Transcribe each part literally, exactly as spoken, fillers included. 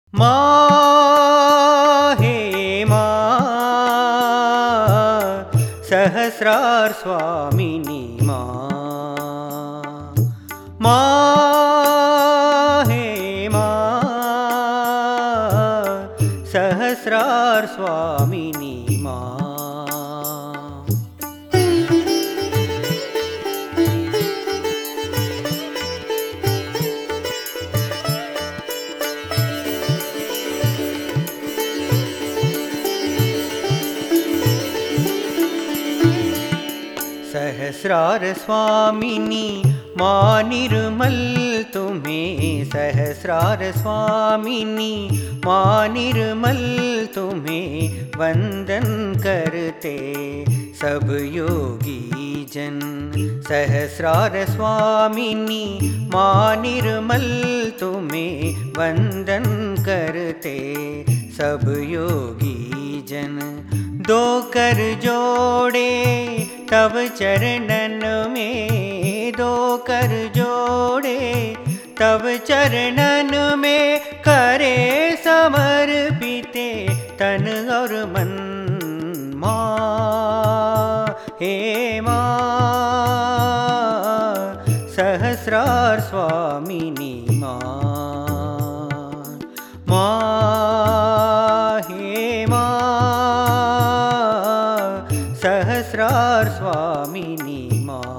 माँ हे माँ सहस्रार स्वामिनी माँ। माँ हे माँ सहस्रार स्वामिनी माँ। सहस्रार स्वामिनी माँ निर्मल तुम्हें, सहस्रार स्वामिनी माँ निर्मल तुम्हें वंदन करते सब योगी जन। सहस्रार स्वामिनी माँ निर्मल तुम्हें वंदन करते सब योगी जन। दो कर जोड़े तब चरणन में, दो कर जोड़े तब चरणन में करे समर्पिते तन और मन। माँ हे माँ सहस्रार स्वामिनी माँ। माँ हे माँ सहस्रार स्वामिनी माँ।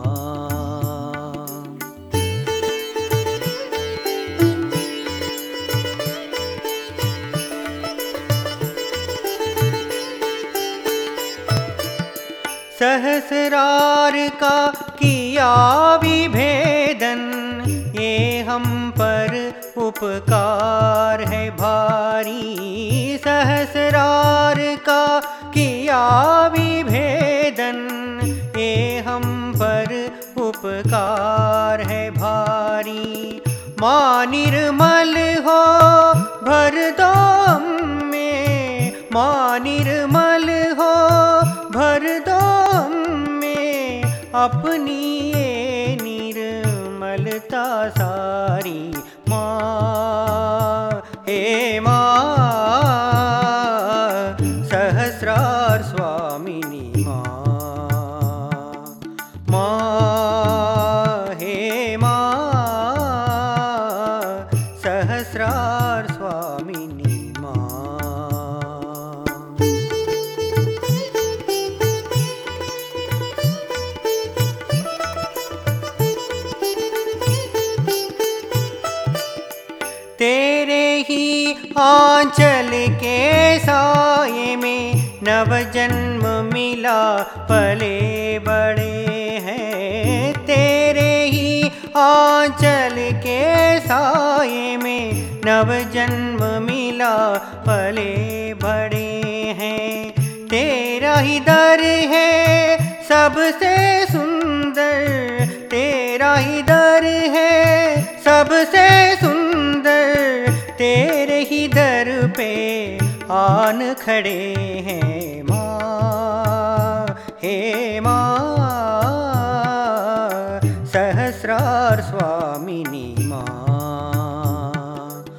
सहस्रार का किया विभेदन, ये हम पर उपकार है भारी। सहस्रार का किया विभेदन, ये हम पर उपकार है भारी। माँ निर्मल हो भर दो हम में, माँ निर्मल हो भर दो हम में अपनी ये निर्मलता सारी। माँ हे माँ सहस्रार स्वामिनी माँ। माँ हे माँ सहस्रार स्वामिनी माँ। तेरे ही आंचल के साये में नव जन्म मिला पले बड़े हैं। तेरे ही आंचल के साये में नव जन्म मिला पले बड़े हैं। तेरा ही दर है सबसे सुंदर, तेरा ही दर है सबसे सुंदर। तेरे ही दर पे आन खड़े हैं। माँ हे माँ सहस्रार स्वामिनी माँ।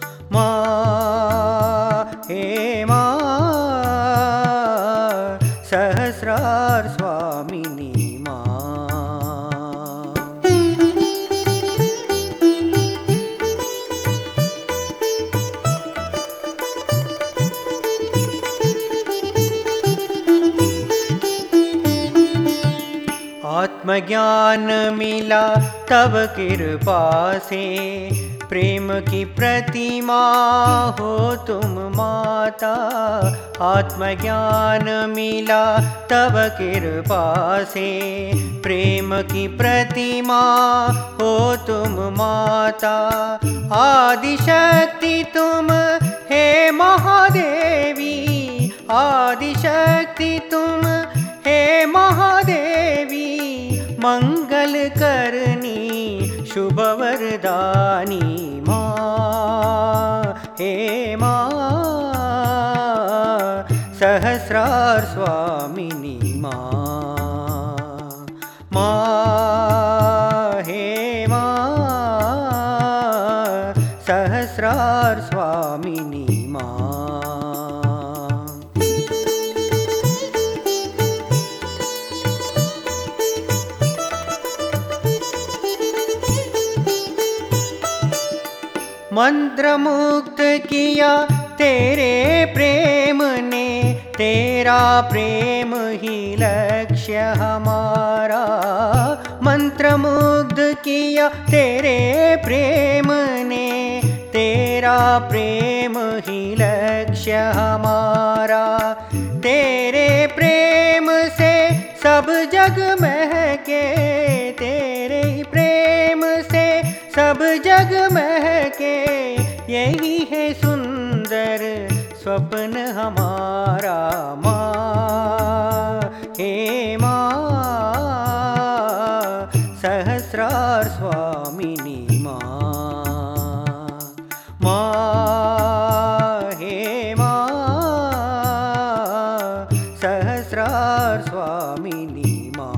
माँ हे माँ सहस्रार स्वामिनी माँ। आत्मज्ञान मिला तब कृपा से, प्रेम की प्रतिमा हो तुम माता। आत्मज्ञान मिला तब कृपा से, प्रेम की प्रतिमा हो तुम माता। आदिशक्ति तुम हे महादेवी, आदिशक्ति तुम हे महादेवी। मंगल करनी शुभ वरदानी। माँ हे माँ सहस्रार स्वामिनी माँ। माँ हे माँ सहस्रार स्वामिनी माँ। मंत्रमुग्ध किया तेरे प्रेम ने, तेरा प्रेम ही लक्ष्य हमारा। मंत्रमुग्ध किया तेरे प्रेम ने, तेरा प्रेम ही लक्ष्य हमारा। तेरे प्रेम से सब जग महके, तेरे प्रेम से सब जग महके। यही है सुंदर स्वप्न हमारा माँ, हे माँ सहस्रार स्वामिनी माँ। माँ हे माँ सहस्रार स्वामिनी माँ।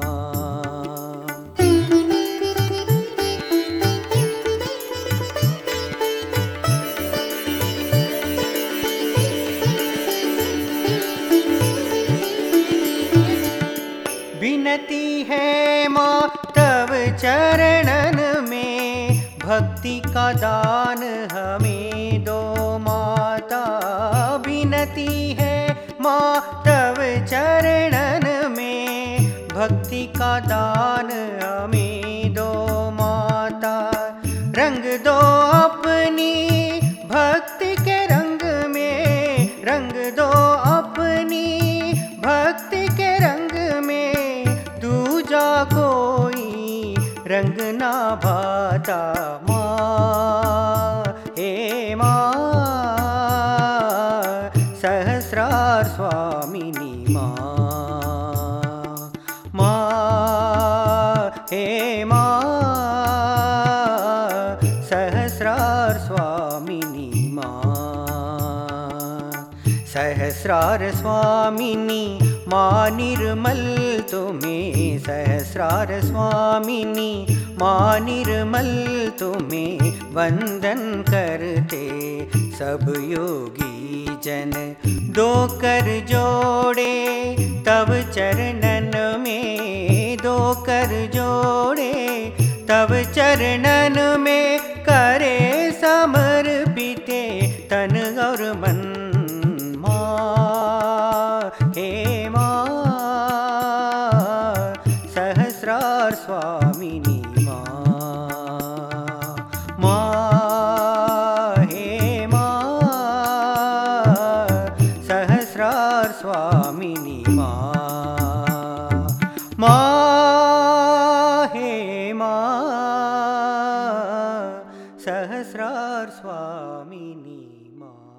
विनती है माँ तव चरणन में, भक्ति का दान हमें दो माता। विनती है माँ तव चरणन में, भक्ति का दान हमें दो माता। रंग दो अपनी भक्ति के रंग में, रंग दो अपनी भक्ति के रंग में। दूजा कोई रंग ना भाता माँ, हे माँ सहस्रार स्वामिनी माँ। माँ हे माँ सहस्रार स्वामिनी माँ। सहस्रार स्वामिनी माँ निर्मल तुम्हें, सहस्रार स्वामिनी माँ निर्मल तुम्हें वंदन करते सब योगी जन। दो कर जोड़े तब चरणन में, दो कर जोड़े तब चरणन में। करे समर्पिते तन और मन माँ, हे माँ सहस्रार स्वामिनी माँ। माँ हे माँ सहस्रार स्वामिनी माँ। माँ हे माँ सहस्रार स्वामिनी माँ।